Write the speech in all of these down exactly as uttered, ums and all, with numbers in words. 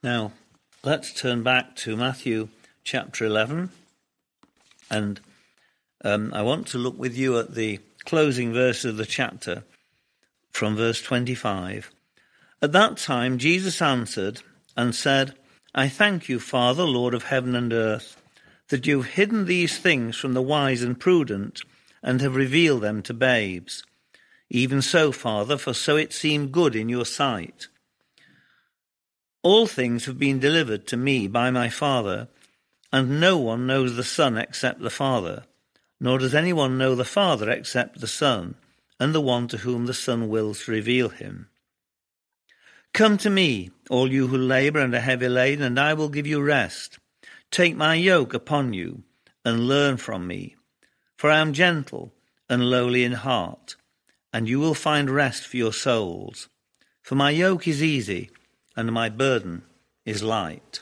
Now, let's turn back to Matthew chapter eleven, and um, I want to look with you at the closing verse of the chapter from verse twenty-five. At that time Jesus answered and said, I thank you, Father, Lord of heaven and earth, that you have hidden these things from the wise and prudent and have revealed them to babes. Even so, Father, for so it seemed good in your sight. All things have been delivered to me by my Father, and no one knows the Son except the Father, nor does anyone know the Father except the Son, and the one to whom the Son wills to reveal him. Come to me, all you who labour and are heavy laden, and I will give you rest. Take my yoke upon you, and learn from me, for I am gentle and lowly in heart, and you will find rest for your souls. For my yoke is easy, and my burden is light.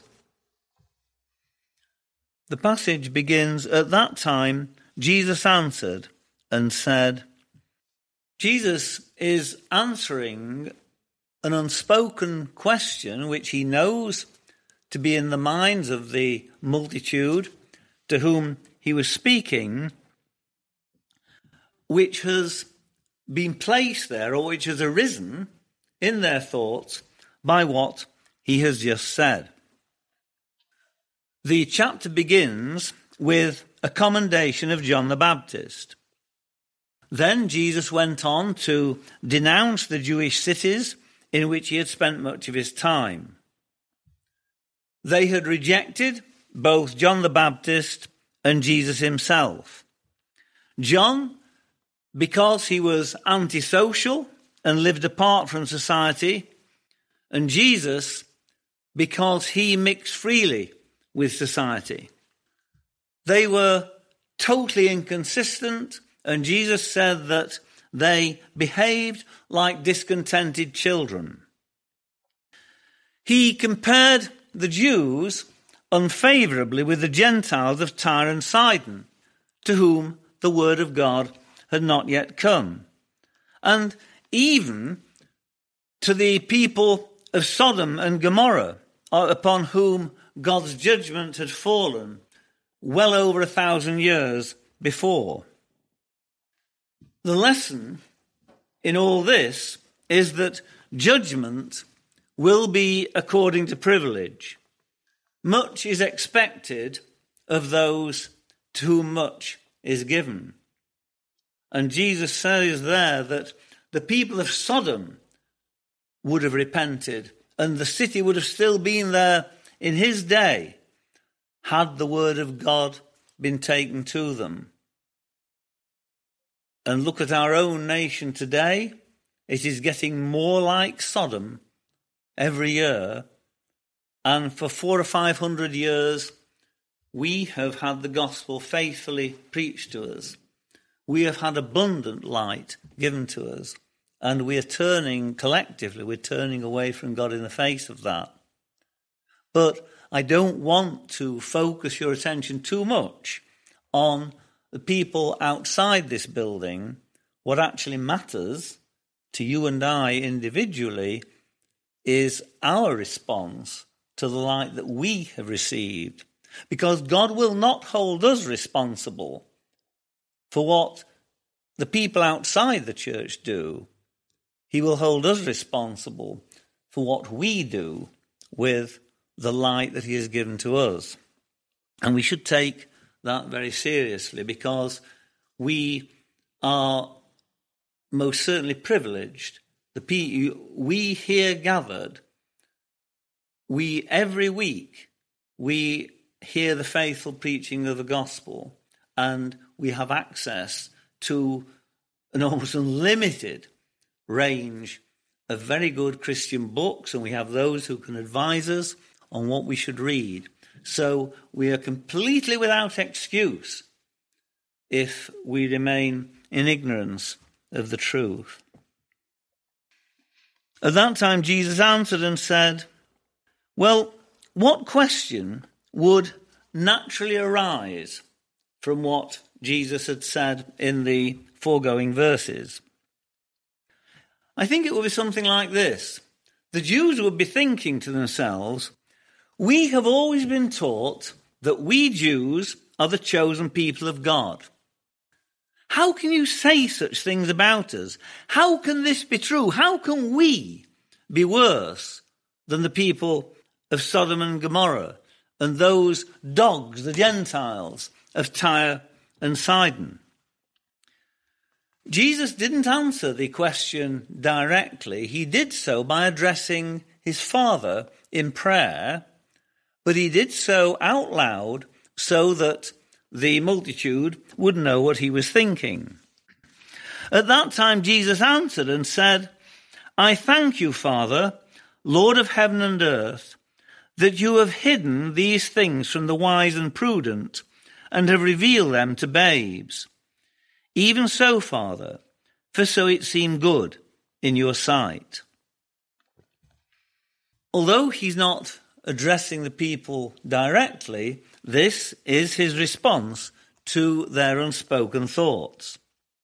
The passage begins, at that time Jesus answered and said, Jesus is answering an unspoken question which he knows to be in the minds of the multitude to whom he was speaking, which has been placed there, or which has arisen in their thoughts by what he has just said. The chapter begins with a commendation of John the Baptist. Then Jesus went on to denounce the Jewish cities in which he had spent much of his time. They had rejected both John the Baptist and Jesus himself. John, because he was antisocial and lived apart from society, and Jesus, because he mixed freely with society. They were totally inconsistent, and Jesus said that they behaved like discontented children. He compared the Jews unfavourably with the Gentiles of Tyre and Sidon, to whom the word of God had not yet come, and even to the people of Sodom and Gomorrah, upon whom God's judgment had fallen well over a thousand years before. The lesson in all this is that judgment will be according to privilege. Much is expected of those to whom much is given. And Jesus says there that the people of Sodom would have repented, and the city would have still been there in his day had the word of God been taken to them. And look at our own nation today. It is getting more like Sodom every year. And for four or five hundred years, we have had the gospel faithfully preached to us. We have had abundant light given to us. And we are turning, collectively, we're turning away from God in the face of that. But I don't want to focus your attention too much on the people outside this building. What actually matters to you and I individually is our response to the light that we have received. Because God will not hold us responsible for what the people outside the church do. He will hold us responsible for what we do with the light that he has given to us. And we should take that very seriously, because we are most certainly privileged. The people we here gathered, we every week we hear the faithful preaching of the gospel, and we have access to an almost unlimited range of very good Christian books, and we have those who can advise us on what we should read. So we are completely without excuse if we remain in ignorance of the truth. At that time Jesus answered and said, well, what question would naturally arise from what Jesus had said in the foregoing verses? I think it would be something like this. The Jews would be thinking to themselves, We have always been taught that we Jews are the chosen people of God. How can you say such things about us? How can this be true? How can we be worse than the people of Sodom and Gomorrah and those dogs, the Gentiles, of Tyre and Sidon? Jesus didn't answer the question directly. He did so by addressing his Father in prayer, but he did so out loud so that the multitude would know what he was thinking. At that time, Jesus answered and said, I thank you, Father, Lord of heaven and earth, that you have hidden these things from the wise and prudent and have revealed them to babes. Even so, Father, for so it seemed good in your sight. Although he's not addressing the people directly, this is his response to their unspoken thoughts.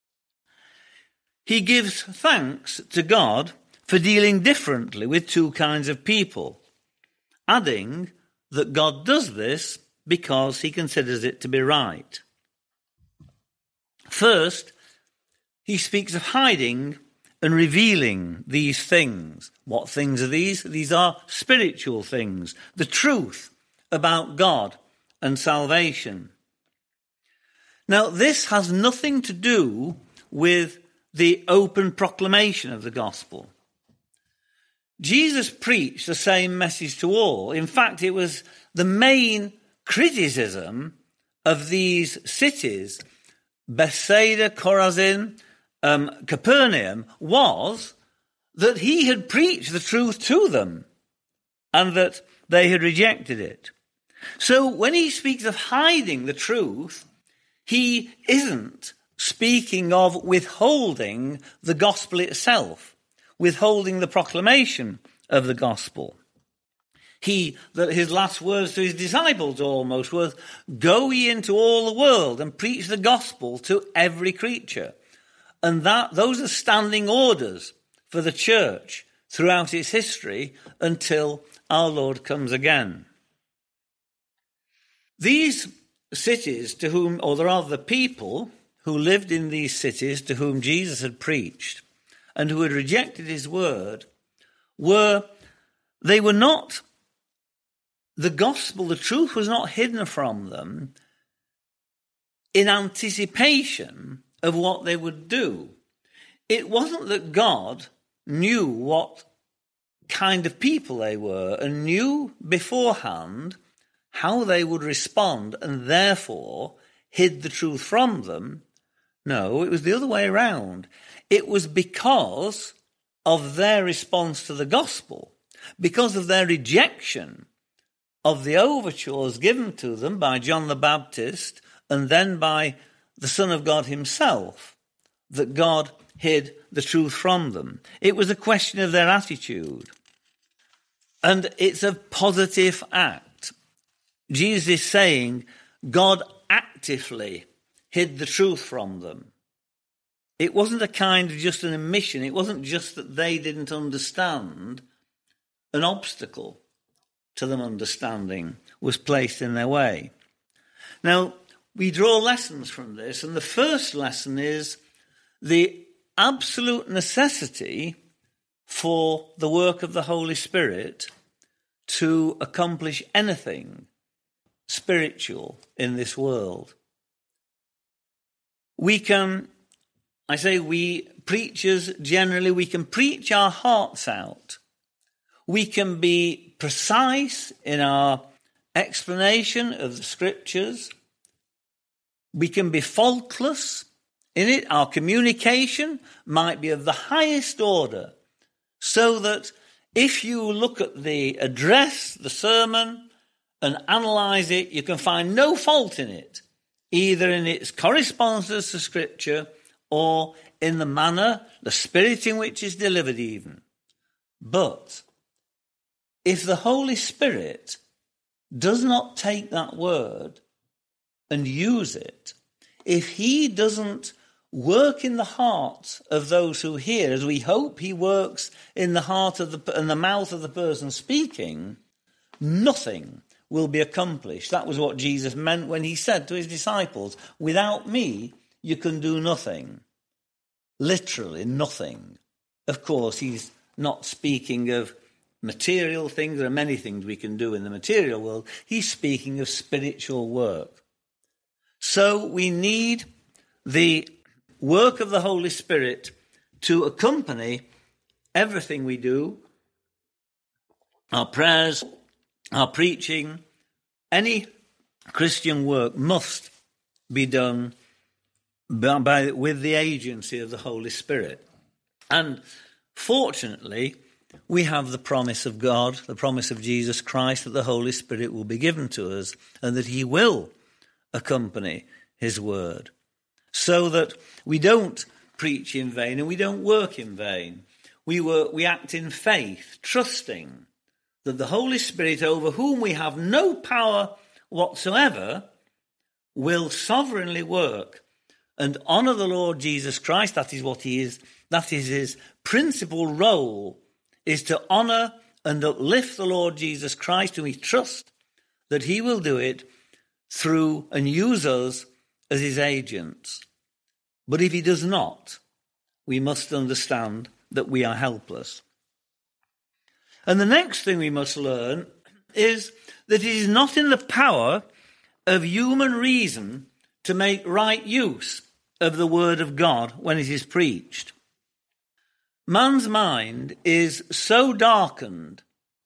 He gives thanks to God for dealing differently with two kinds of people, adding that God does this because he considers it to be right. First, he speaks of hiding and revealing these things. What things are these? These are spiritual things, the truth about God and salvation. Now, this has nothing to do with the open proclamation of the gospel. Jesus preached the same message to all. In fact, it was the main criticism of these cities, Bethsaida, Chorazin, um, Capernaum, was that he had preached the truth to them and that they had rejected it. So when he speaks of hiding the truth, he isn't speaking of withholding the gospel itself, withholding the proclamation of the gospel. He, that his last words to his disciples almost was, go ye into all the world and preach the gospel to every creature. And that those are standing orders for the church throughout its history until our Lord comes again. These cities to whom, or rather the people who lived in these cities to whom Jesus had preached and who had rejected his word, were, they were not, the gospel, the truth was not hidden from them in anticipation of what they would do. It wasn't that God knew what kind of people they were and knew beforehand how they would respond and therefore hid the truth from them. No, it was the other way around. It was because of their response to the gospel, because of their rejection of the overtures given to them by John the Baptist and then by the Son of God himself, that God hid the truth from them. It was a question of their attitude. And it's a positive act. Jesus is saying God actively hid the truth from them. It wasn't a kind of just an omission. It wasn't just that they didn't understand. An obstacle to them understanding was placed in their way. Now, we draw lessons from this, and the first lesson is the absolute necessity for the work of the Holy Spirit to accomplish anything spiritual in this world. We can, I say we, preachers generally, we can preach our hearts out. We can be precise in our explanation of the scriptures. We can be faultless in it. Our communication might be of the highest order, so that if you look at the address, the sermon, and analyse it, you can find no fault in it, either in its correspondence to Scripture or in the manner, the spirit in which it's delivered even. But if the Holy Spirit does not take that word and use it, if he doesn't work in the heart of those who hear, as we hope he works in the heart of the in the mouth of the person speaking, nothing will be accomplished. That was what Jesus meant when he said to his disciples, without me, you can do nothing. Literally nothing. Of course, he's not speaking of material things. There are many things we can do in the material world. He's speaking of spiritual work. So we need the work of the Holy Spirit to accompany everything we do, our prayers, our preaching. Any Christian work must be done by, by, with the agency of the Holy Spirit. And fortunately, we have the promise of God, the promise of Jesus Christ, that the Holy Spirit will be given to us and that he will accompany his word, so that we don't preach in vain and we don't work in vain. We work, we act in faith, trusting that the Holy Spirit, over whom we have no power whatsoever, will sovereignly work and honour the Lord Jesus Christ. That is what he is. That is his principal role, is to honour and uplift the Lord Jesus Christ, and we trust that he will do it through and use us as his agents. But if he does not, we must understand that we are helpless. And the next thing we must learn is that it is not in the power of human reason to make right use of the word of God when it is preached. Man's mind is so darkened,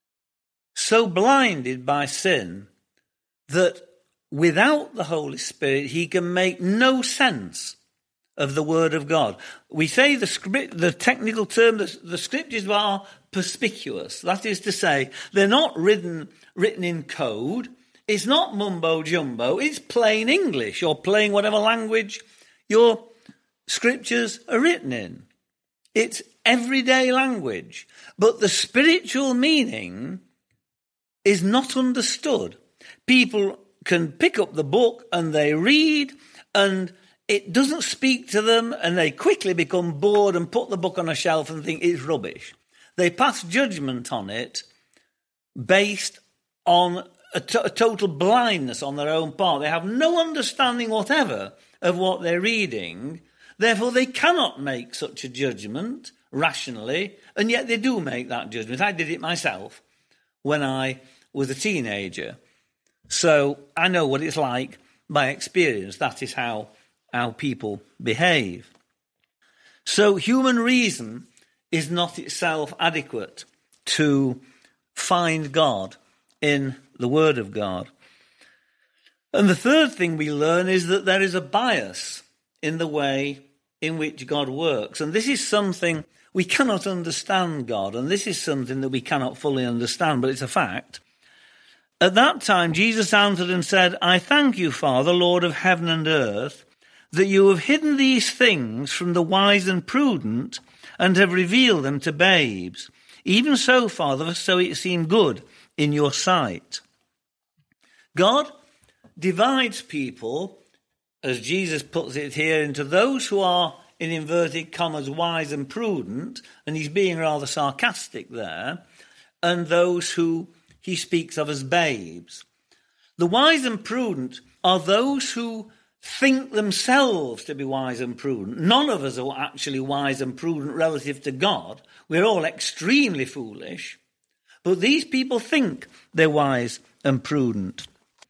so blinded by sin, that without the Holy Spirit he can make no sense of the word of God. We say the script, the technical term, the, the scriptures are perspicuous. That is to say, they're not written, written in code. It's not mumbo jumbo. It's plain English, or plain whatever language your scriptures are written in. It's everyday language. But the spiritual meaning is not understood. People can pick up the book and they read, and it doesn't speak to them, and they quickly become bored and put the book on a shelf and think it's rubbish. They pass judgment on it based on a, t- a total blindness on their own part. They have no understanding whatever of what they're reading. Therefore, they cannot make such a judgment rationally, and yet they do make that judgment. I did it myself when I was a teenager. So I know what it's like by experience. That is how, how people behave. So human reason is not itself adequate to find God in the Word of God. And the third thing we learn is that there is a bias in the way in which God works. And this is something we cannot understand God, and this is something that we cannot fully understand, but it's a fact. At that time, Jesus answered and said, I thank you, Father, Lord of heaven and earth, that you have hidden these things from the wise and prudent and have revealed them to babes. Even so, Father, so it seemed good in your sight. God divides people, as Jesus puts it here, into those who are, in inverted commas, wise and prudent, and he's being rather sarcastic there, and those who he speaks of as babes. The wise and prudent are those who think themselves to be wise and prudent. None of us are actually wise and prudent relative to God. We're all extremely foolish. But these people think they're wise and prudent.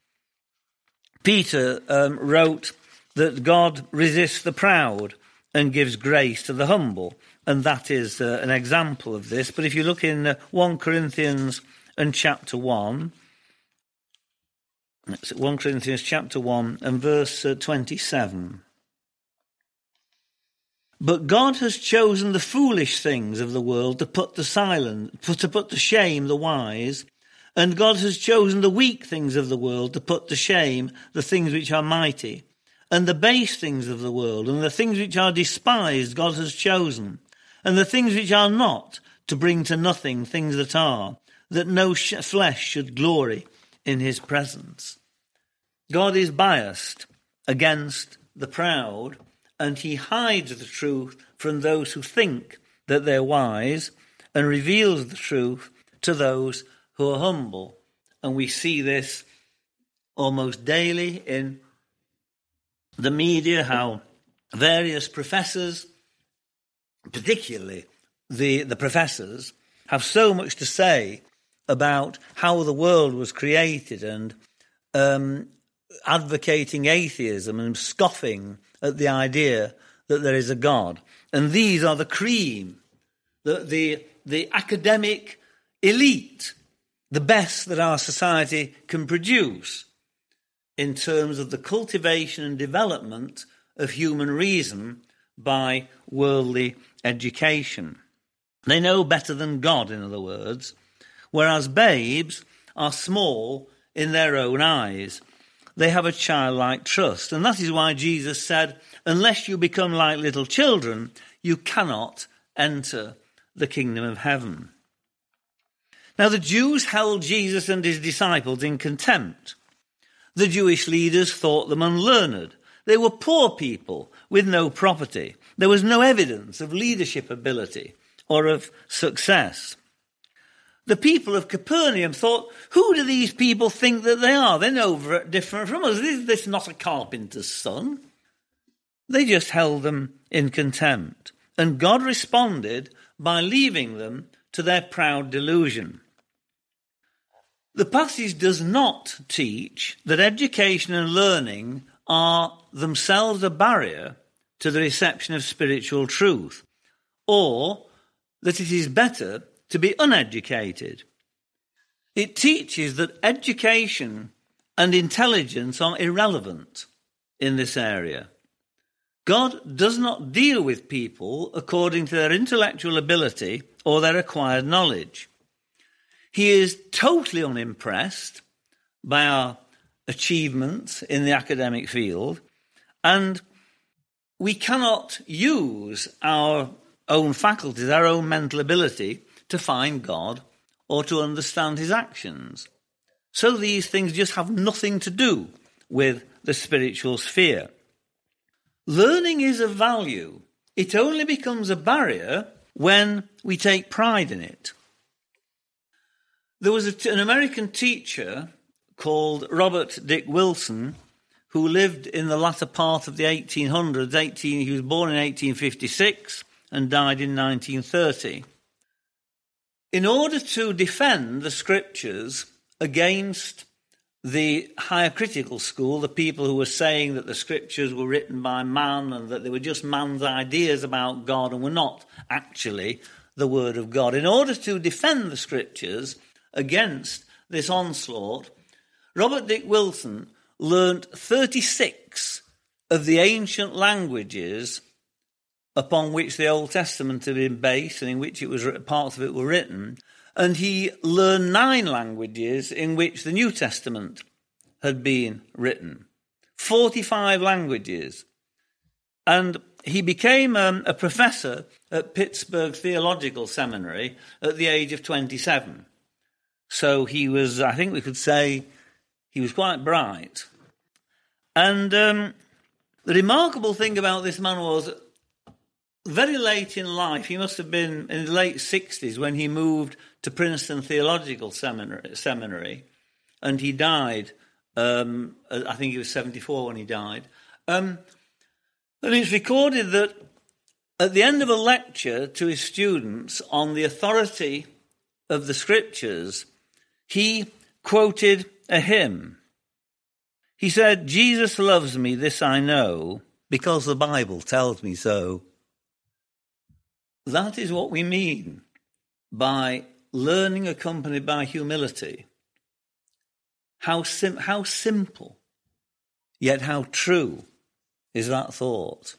Peter um, wrote that God resists the proud and gives grace to the humble. And that is uh, an example of this. But if you look in uh, First Corinthians and chapter one, it's First Corinthians chapter one and verse uh, twenty-seven. But God has chosen the foolish things of the world to put to silence, to put to shame the wise, and God has chosen the weak things of the world to put to shame the things which are mighty, and the base things of the world, and the things which are despised God has chosen, and the things which are not, to bring to nothing things that are, that no sh- flesh should glory in his presence. God is biased against the proud, and he hides the truth from those who think that they're wise, and reveals the truth to those who are humble. and we see this almost daily in the media, how various professors, particularly the, the professors, have so much to say about how the world was created, and um, advocating atheism and scoffing at the idea that there is a God. And these are the cream, the, the, the academic elite, the best that our society can produce in terms of the cultivation and development of human reason by worldly education. They know better than God, in other words, whereas babes are small in their own eyes. They have a childlike trust. And that is why Jesus said, unless you become like little children, you cannot enter the kingdom of heaven. Now, the Jews held Jesus and his disciples in contempt. The Jewish leaders thought them unlearned. They were poor people with no property. There was no evidence of leadership ability or of success. The people of Capernaum thought, who do these people think that they are? They're no different from us. Is this not a carpenter's son? They just held them in contempt. And God responded by leaving them to their proud delusion. The passage does not teach that education and learning are themselves a barrier to the reception of spiritual truth, or that it is better to be uneducated. It teaches that education and intelligence are irrelevant in this area. God does not deal with people according to their intellectual ability or their acquired knowledge. He is totally unimpressed by our achievements in the academic field, and we cannot use our own faculties, our own mental ability, to find God or to understand his actions. So these things just have nothing to do with the spiritual sphere. Learning is of value. It only becomes a barrier when we take pride in it. There was a t- an American teacher called Robert Dick Wilson who lived in the latter part of the eighteen hundreds. eighteen, he was born in eighteen fifty-six and died in nineteen thirty. In order to defend the scriptures against the higher critical school, the people who were saying that the scriptures were written by man and that they were just man's ideas about God and were not actually the word of God. In order to defend the scriptures against this onslaught, Robert Dick Wilson learnt thirty-six of the ancient languages upon which the Old Testament had been based and in which it was parts of it were written, and he learned nine languages in which the New Testament had been written. forty-five languages. And he became um, a professor at Pittsburgh Theological Seminary at the age of twenty-seven. So he was, I think we could say, he was quite bright. And um, the remarkable thing about this man was, very late in life, he must have been in the late sixties when he moved to Princeton Theological Seminary, seminary and he died, um, I think he was seventy-four when he died. Um, and it's recorded that at the end of a lecture to his students on the authority of the scriptures, he quoted a hymn. He said, "Jesus loves me, this I know, because the Bible tells me so." That is what we mean by learning accompanied by humility. How sim- how simple, yet how true is that thought.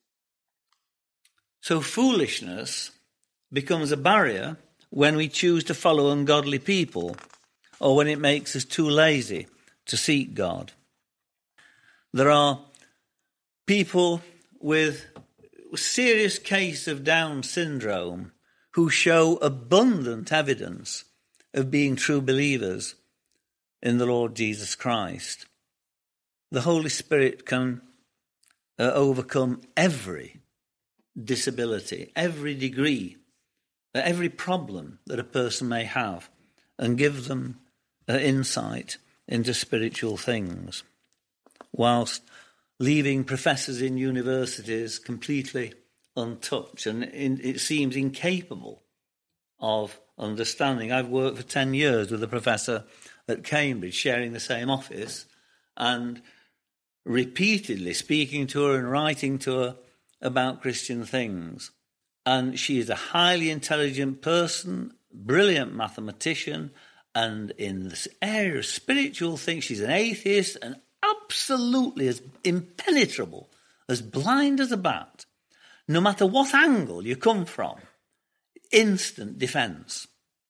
So foolishness becomes a barrier when we choose to follow ungodly people or when it makes us too lazy to seek God. There are people with a serious case of Down syndrome who show abundant evidence of being true believers in the Lord Jesus Christ. The Holy Spirit can uh, overcome every disability, every degree, every problem that a person may have, and give them uh, insight into spiritual things, whilst leaving professors in universities completely untouched and in, it seems incapable of understanding. I've worked for ten years with a professor at Cambridge, sharing the same office, and repeatedly speaking to her and writing to her about Christian things. And she is a highly intelligent person, brilliant mathematician, and in this area of spiritual things, she's an atheist and absolutely as impenetrable, as blind as a bat. No matter what angle you come from, instant defence.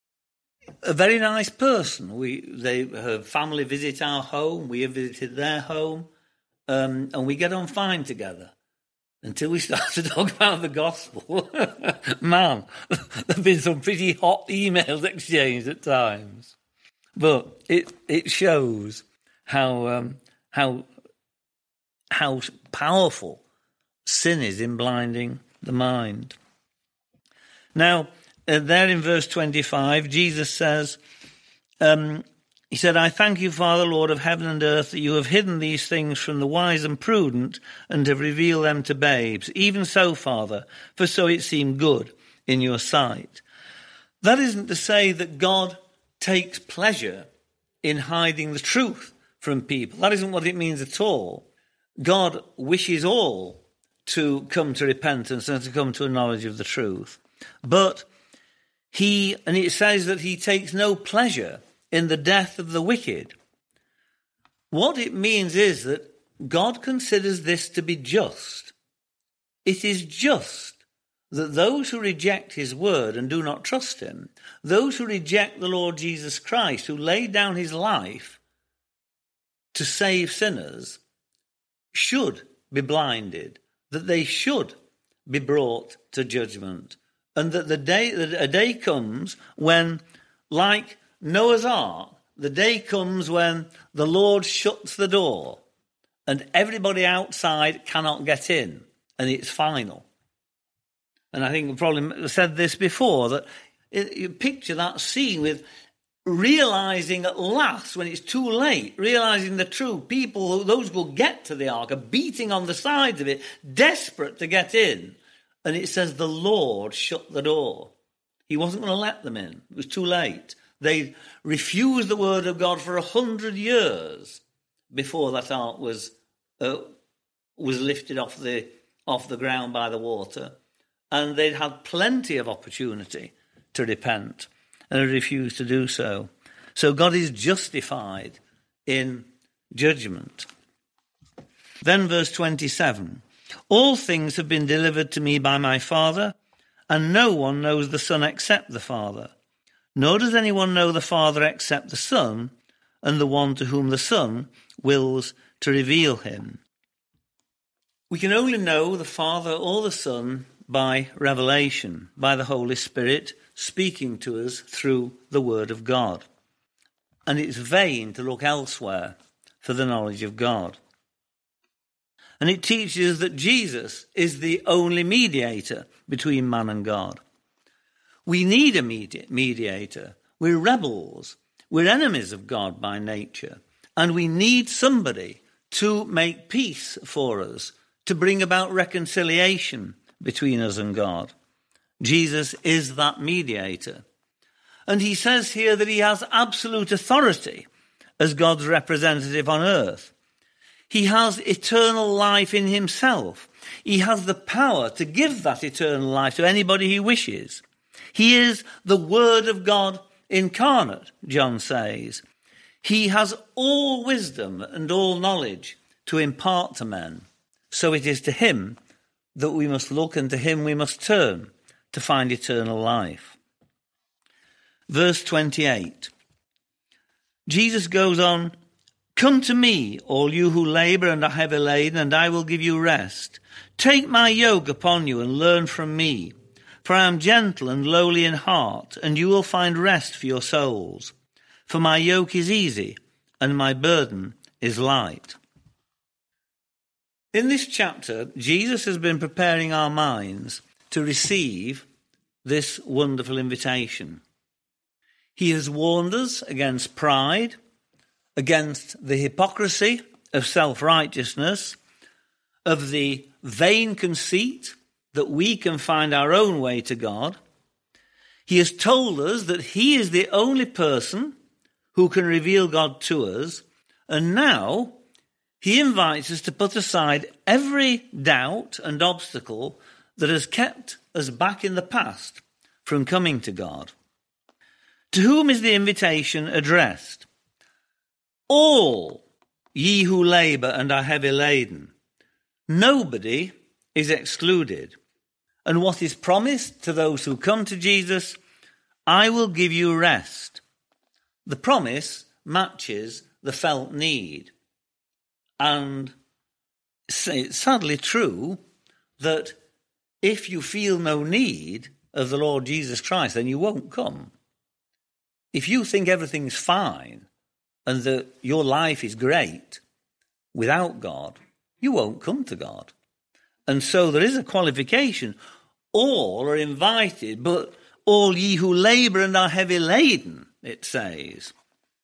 A very nice person. We, they, her family visit our home. We have visited their home, um, and we get on fine together until we start to talk about the gospel. Man, there've been some pretty hot emails exchanged at times, but it it shows how um, how how powerful sin is in blinding the mind. Now, uh, there in verse twenty-five, Jesus says, um, he said, I thank you, Father, Lord of heaven and earth, that you have hidden these things from the wise and prudent and have revealed them to babes. Even so, Father, for so it seemed good in your sight. That isn't to say that God takes pleasure in hiding the truth from people. That isn't what it means at all. God wishes all to come to repentance and to come to a knowledge of the truth. But he, and it says that he takes no pleasure in the death of the wicked. What it means is that God considers this to be just. It is just that those who reject his word and do not trust him, those who reject the Lord Jesus Christ, who laid down his life to save sinners, should be blinded, that they should be brought to judgment, and that the day that a day comes when, like Noah's Ark, the day comes when the Lord shuts the door and everybody outside cannot get in, and it's final. And I think we probably said this before, that you picture that scene with realising at last, when it's too late, realising the truth, people, those who will get to the ark, are beating on the sides of it, desperate to get in. And it says the Lord shut the door. He wasn't going to let them in. It was too late. They refused the word of God for a hundred years before that ark was uh, was lifted off the off the ground by the water, and they'd had plenty of opportunity to repent and had refused to do so. So God is justified in judgment. Then verse twenty-seven. All things have been delivered to me by my Father, and no one knows the Son except the Father. Nor does anyone know the Father except the Son, and the one to whom the Son wills to reveal him. We can only know the Father or the Son by revelation, by the Holy Spirit speaking to us through the Word of God. And it's vain to look elsewhere for the knowledge of God. And it teaches that Jesus is the only mediator between man and God. We need a medi- mediator. We're rebels. We're enemies of God by nature. And we need somebody to make peace for us, to bring about reconciliation between us and God. Jesus is that mediator. And he says here that he has absolute authority as God's representative on earth. He has eternal life in himself. He has the power to give that eternal life to anybody he wishes. He is the Word of God incarnate, John says. He has all wisdom and all knowledge to impart to men. So it is to him that we must look, and to him we must turn to find eternal life. Verse twenty-eight. Jesus goes on, come to me, all you who labour and are heavy laden, and I will give you rest. Take my yoke upon you and learn from me, for I am gentle and lowly in heart, and you will find rest for your souls. For my yoke is easy, and my burden is light. In this chapter, Jesus has been preparing our minds to receive this wonderful invitation. He has warned us against pride, against the hypocrisy of self-righteousness, of the vain conceit that we can find our own way to God. He has told us that he is the only person who can reveal God to us, and now he invites us to put aside every doubt and obstacle that has kept us back in the past from coming to God. To whom is the invitation addressed? All ye who labour and are heavy laden. Nobody is excluded. And what is promised to those who come to Jesus? I will give you rest. The promise matches the felt need. And it's sadly true that if you feel no need of the Lord Jesus Christ, then you won't come. If you think everything's fine and that your life is great without God, you won't come to God. And so there is a qualification. All are invited, but all ye who labour and are heavy laden, it says.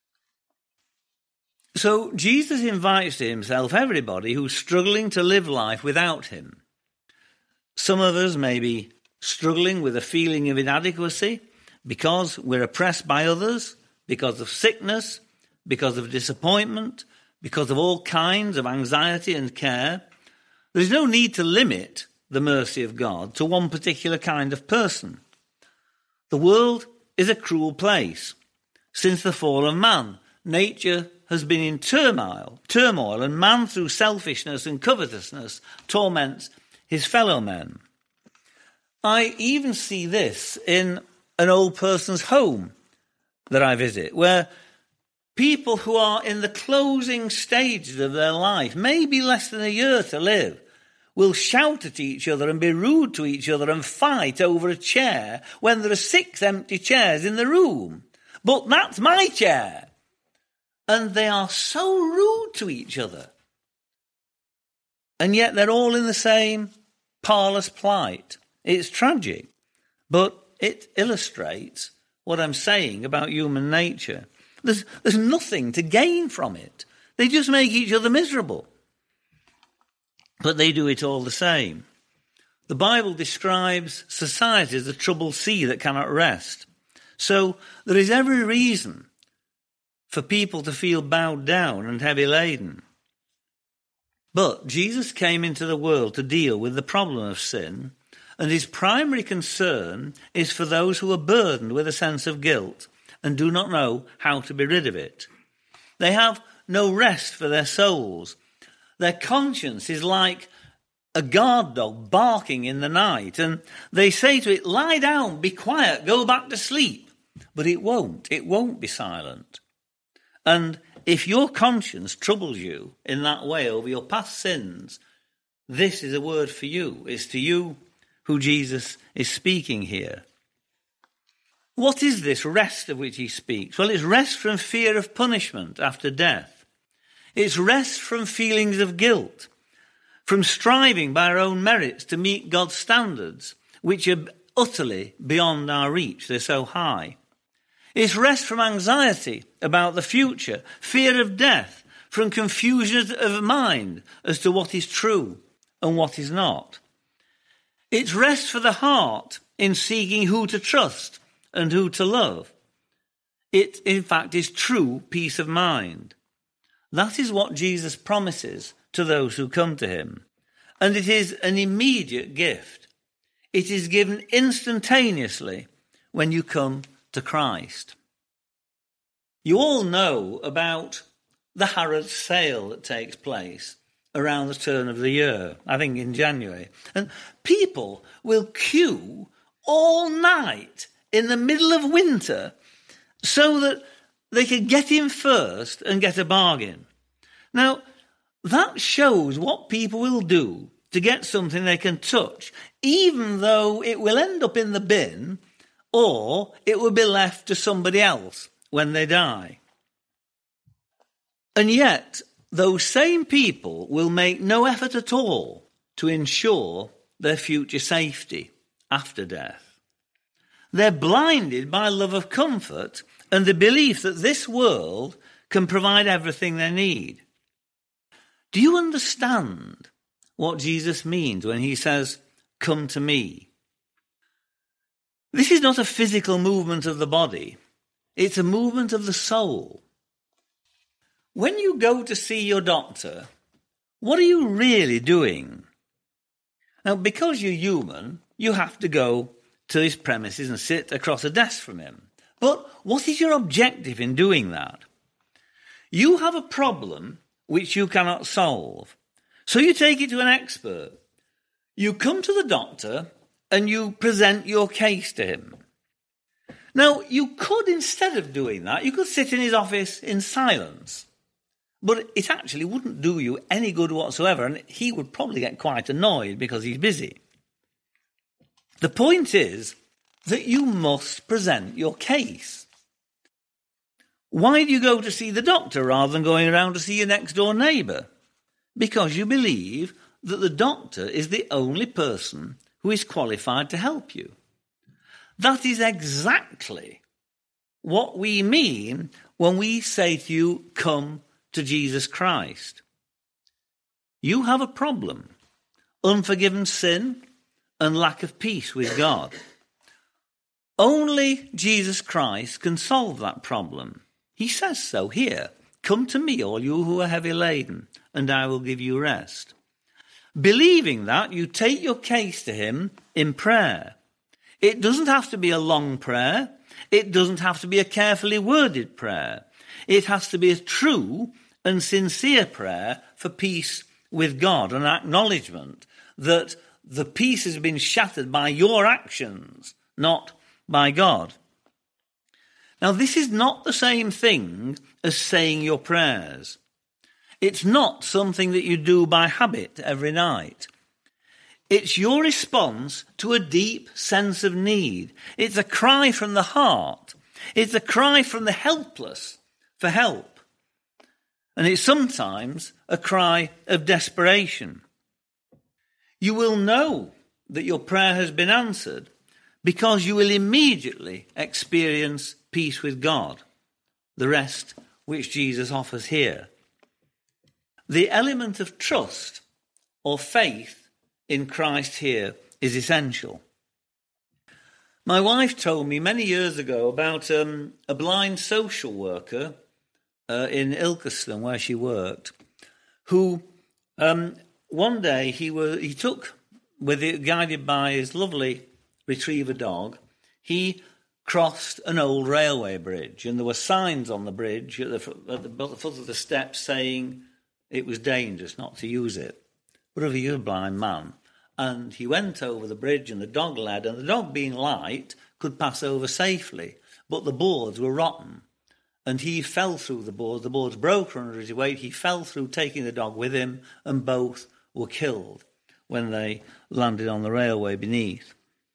So Jesus invites to himself everybody who's struggling to live life without him. Some of us may be struggling with a feeling of inadequacy because we're oppressed by others, because of sickness, because of disappointment, because of all kinds of anxiety and care. There's no need to limit the mercy of God to one particular kind of person. The world is a cruel place. Since the fall of man, nature has been in turmoil, turmoil, and man, through selfishness and covetousness, torments his fellow men. I even see this in an old person's home that I visit, where people who are in the closing stages of their life, maybe less than a year to live, will shout at each other and be rude to each other and fight over a chair when there are six empty chairs in the room. But that's my chair. And they are so rude to each other. And yet they're all in the same parlous plight. It's tragic, but it illustrates what I'm saying about human nature. There's, there's nothing to gain from it. They just make each other miserable. But they do it all the same. The Bible describes society as a troubled sea that cannot rest. So there is every reason for people to feel bowed down and heavy laden. But Jesus came into the world to deal with the problem of sin, and his primary concern is for those who are burdened with a sense of guilt and do not know how to be rid of it. They have no rest for their souls. Their conscience is like a guard dog barking in the night, and they say to it, lie down, be quiet, go back to sleep. But it won't. It won't be silent. And if your conscience troubles you in that way over your past sins, this is a word for you. It's to you who Jesus is speaking here. What is this rest of which he speaks? Well, it's rest from fear of punishment after death. It's rest from feelings of guilt, from striving by our own merits to meet God's standards, which are utterly beyond our reach. They're so high. It's rest from anxiety about the future, fear of death, from confusion of mind as to what is true and what is not. It's rest for the heart in seeking who to trust and who to love. It, in fact, is true peace of mind. That is what Jesus promises to those who come to him. And it is an immediate gift. It is given instantaneously when you come to Christ. You all know about the Harrods sale that takes place around the turn of the year, I think in January. And people will queue all night in the middle of winter so that they could get in first and get a bargain. Now, that shows what people will do to get something they can touch, even though it will end up in the bin or it will be left to somebody else when they die. And yet, those same people will make no effort at all to ensure their future safety after death. They're blinded by love of comfort and the belief that this world can provide everything they need. Do you understand what Jesus means when he says, "Come to me"? This is not a physical movement of the body. It's a movement of the soul. When you go to see your doctor, what are you really doing? Now, because you're human, you have to go to his premises and sit across a desk from him. But what is your objective in doing that? You have a problem which you cannot solve. So you take it to an expert. You come to the doctor and you present your case to him. Now, you could, instead of doing that, you could sit in his office in silence. But it actually wouldn't do you any good whatsoever, and he would probably get quite annoyed because he's busy. The point is that you must present your case. Why do you go to see the doctor rather than going around to see your next-door neighbour? Because you believe that the doctor is the only person who is qualified to help you. That is exactly what we mean when we say to you, "Come to Jesus Christ." You have a problem, unforgiven sin and lack of peace with God. Only Jesus Christ can solve that problem. He says so here, "Come to me, all you who are heavy laden, and I will give you rest." Believing that, you take your case to him in prayer. It doesn't have to be a long prayer. It doesn't have to be a carefully worded prayer. It has to be a true and sincere prayer for peace with God, an acknowledgement that the peace has been shattered by your actions, not by God. Now, this is not the same thing as saying your prayers. It's not something that you do by habit every night. It's your response to a deep sense of need. It's a cry from the heart. It's a cry from the helpless for help. And it's sometimes a cry of desperation. You will know that your prayer has been answered because you will immediately experience peace with God, the rest which Jesus offers here. The element of trust or faith in Christ here is essential. My wife told me many years ago about um, a blind social worker uh, in Ilkeston, where she worked, who um, one day he were, he took, with it, guided by his lovely retriever dog, he crossed an old railway bridge, and there were signs on the bridge at the, at the, at the foot of the steps saying it was dangerous not to use it. But he was a blind man, and he went over the bridge, and the dog led, and the dog, being light, could pass over safely, but the boards were rotten, and he fell through the boards. The boards broke under his weight. He fell through, taking the dog with him, and both were killed when they landed on the railway beneath.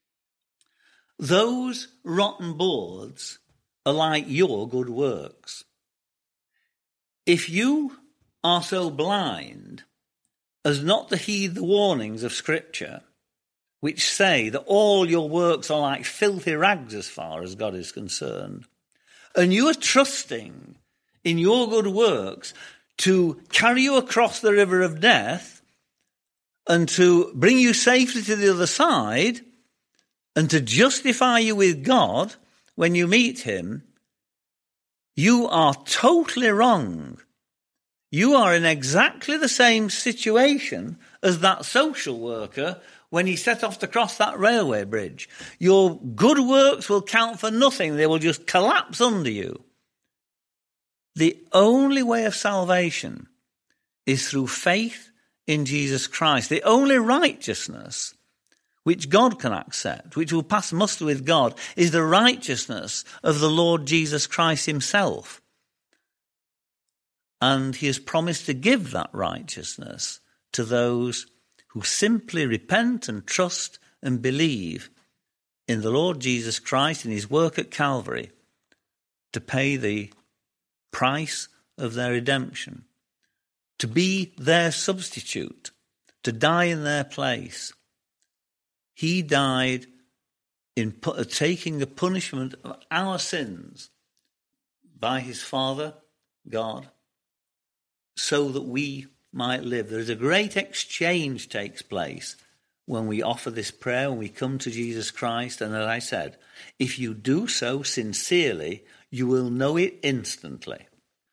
Those rotten boards are like your good works. If you are so blind as not to heed the warnings of Scripture, which say that all your works are like filthy rags as far as God is concerned, and you are trusting in your good works to carry you across the river of death and to bring you safely to the other side and to justify you with God when you meet him, you are totally wrong. You are in exactly the same situation as that social worker when he set off to cross that railway bridge. Your good works will count for nothing. They will just collapse under you. The only way of salvation is through faith in Jesus Christ. The only righteousness which God can accept, which will pass muster with God, is the righteousness of the Lord Jesus Christ himself. And he has promised to give that righteousness to those who simply repent and trust and believe in the Lord Jesus Christ and his work at Calvary to pay the price of their redemption, to be their substitute, to die in their place. He died in pu- taking the punishment of our sins by his Father, God, so that we might live. There is a great exchange takes place when we offer this prayer, when we come to Jesus Christ. And as I said, if you do so sincerely, you will know it instantly.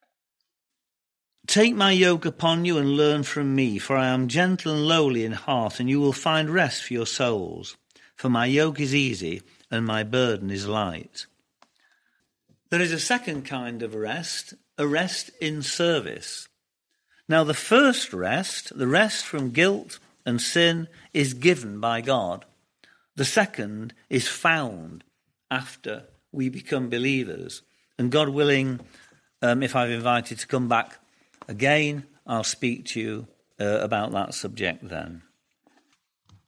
Take my yoke upon you and learn from me, for I am gentle and lowly in heart, and you will find rest for your souls. For my yoke is easy and my burden is light. There is a second kind of rest, a rest in service. Now, the first rest, the rest from guilt and sin, is given by God. The second is found after we become believers. And God willing, um, if I've invited to come back again, I'll speak to you uh, about that subject then.